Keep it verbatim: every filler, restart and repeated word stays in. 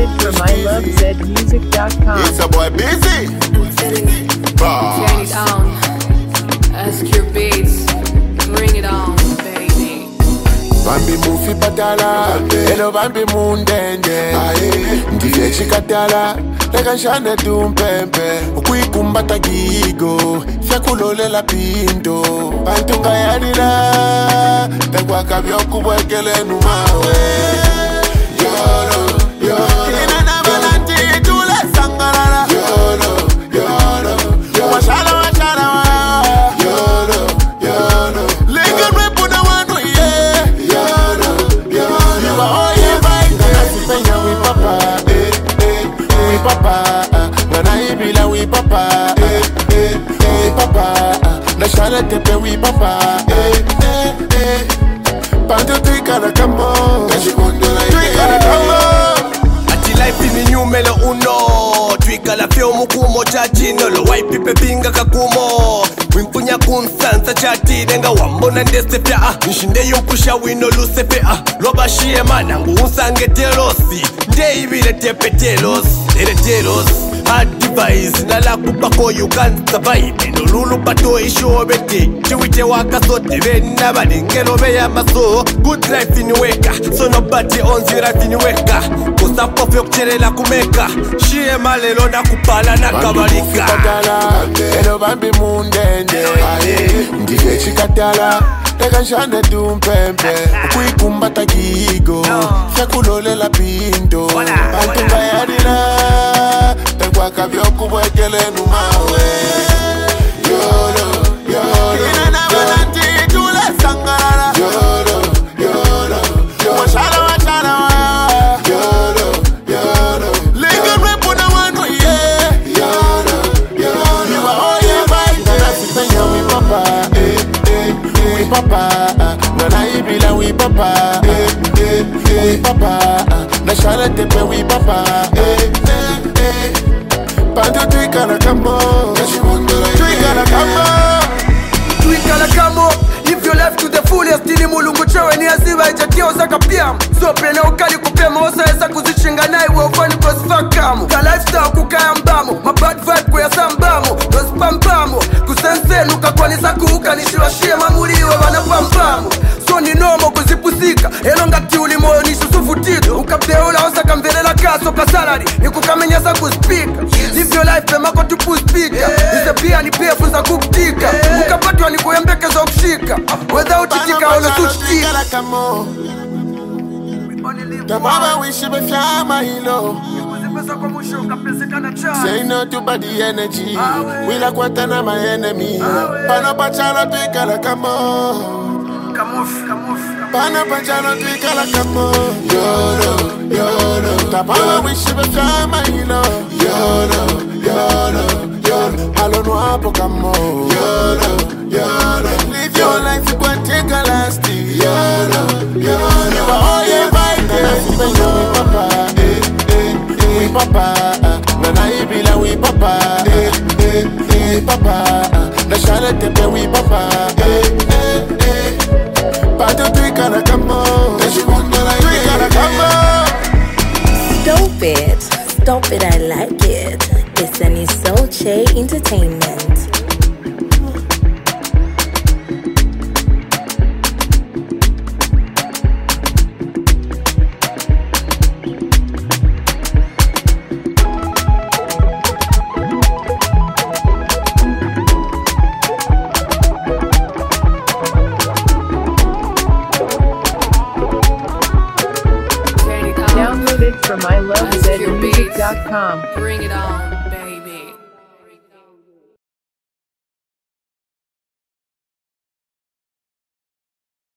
it from I love zed music dot com. It's a boy busy. Turn it on. Ask your beats. Bring it on, baby. Bambi mufi patala, elo bambi mundende. Ndiye chikatala, leka nshane tumpempe. Ukuikumbata gigo, fyakulolela pinto. Pantunga yanila, tekwa kabyo kubwekele numawe. Yolo, yolo. Inana balanti tule sangarara. Yolo, yolo, yolo. Washala, washala, yolo, yolo. Lega repu na wanu, yeah. Yolo, yolo. Iwa oye baite. Nasipenya wi papa, eh, eh, wi papa. Nana ibila wi papa, eh, eh, wi papa. Nashana tepe wi papa, eh, eh, eh. Panto tuikana kamo, tuikana kamo. Ati life ni numero uno. Tuikala feo mukumo chachino. Lo waipi pepinga kakumo. Wimpunya kunsansa chati denga wambona ndese fya. Nshinde yumkusha wino luse fya. Loba shie manangu unsange telosi. Nde ibile tepe telos, ere telos. Hard device, nala kupako you can't survive. No lulu pato isho beti. Chiwite waka sote vena badi ngelo beya maso. Good life in weka, so nobody owns your life in weka. Kosa pofyo kchere la kumeka. Shie malelo na kupala na kabalika. Elo bambi mundende. Ndiye chikatala, leka nshane tumpempe. Ukuikumbata gigo, fyakulolela pinto. Pantunga yanila, tekwa kabyo kubwekele numawe. Yolo, yolo. Inana balanti tule sangarara. Yolo, yolo, yolo. Washala, washala, yolo, yolo. Lega repu na wanu, yeah. Yolo, yolo. Iwa oye baite. Nasipenya wi papa, eh, eh, wi papa. Nana ibila wi papa, eh, eh, wi papa. Nashana tepe wi papa, eh, eh, eh. Panto tuikana kamo, tuikana kamo. Tuikala kamo. If you left to the fullest ili mulungu chewe ni aziva ijatia osaka piamu. Sope na ukali kupema osa esa kuzishinga na iwe ufani kosifa kamo. Ka lifestyle kukaya mbamo, ma bad vibe kuya sambamo. Dos pampamo, kusense nuka kwa nisa kuuka nishiwashie mamuliwe wanapambamo. So ni nomo kuzipusika, elonga tiuli moyo nishusufu tito. Ukapeula osaka mvelela kaso ka salary, nikukamenyasa kuspika. Live your life pemako tupu speaker. Ise pia ni pefu za kukutika. Ukapatwa ni kuyembekeza kushika. Without itika ono suchitika. Tamama wishi befyama hilo. Say no to body energy. Wila kwatana my enemy. Pano pachano tuikala kamo. Pana pachano tuikala kamo. Yolo, yolo. Tamama wishi befyama hilo. Yolo, yolo, yolo. Alono hapo kamo. Yolo, yolo. Live your life kwa teka lasti. Yolo, yolo. Iwa oye baite. Nasipenya wi papa, eh, eh, eh. Wi papa. Nana ibila wi papa, eh, eh, eh. Wi papa. Nashana tepe wi papa, eh, eh, eh. Pato tuikana kamo, tuikana kamo. Stop it, stop it, I like it. It's an Isolche Entertainment. Download it from I love zed music dot com. Bring it on, baby.